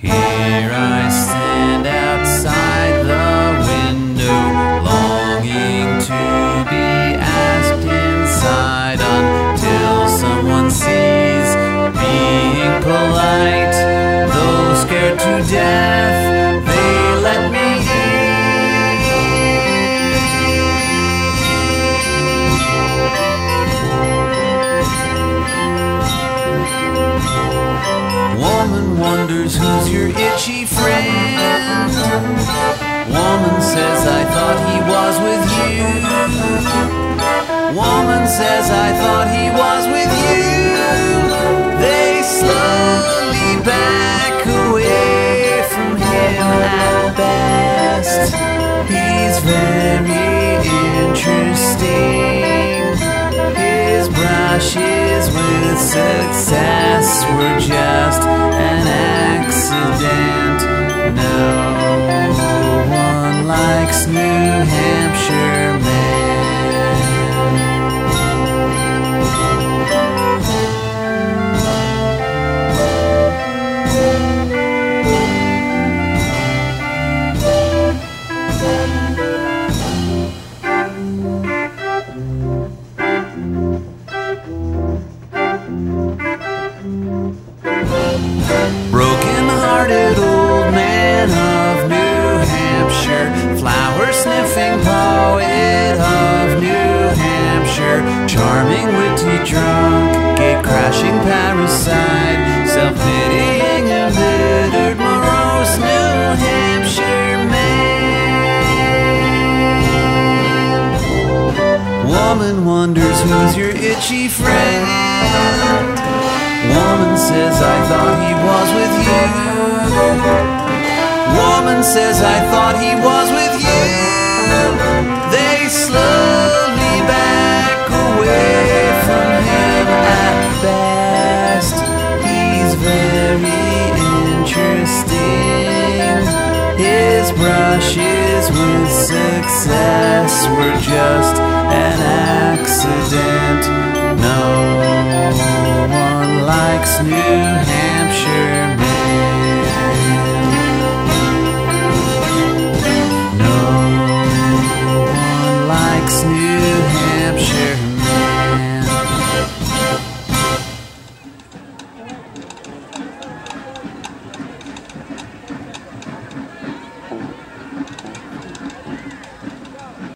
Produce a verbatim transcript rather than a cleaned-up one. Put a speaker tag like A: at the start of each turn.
A: Here I stand outside the window, longing to be asked inside until someone sees being polite. Though scared to death, they let me Woman wonders who's your itchy friend. Woman says I thought he was with you. Woman says I thought he was with you. They slowly back away from him at best. He's very interesting. His brushes with success were just an accident. No one likes New Hampshire men. Broken-hearted old man of New Hampshire, flower-sniffing poet of New Hampshire, charming, witty, drunk, gate-crashing parasite, self-pitying, embittered, morose New Hampshire man. Woman wonders who's your itchy friend. Woman says I thought he was with you. Woman says I thought he was with you. They slowly back away from him at best. He's very interesting. His brushes with success were just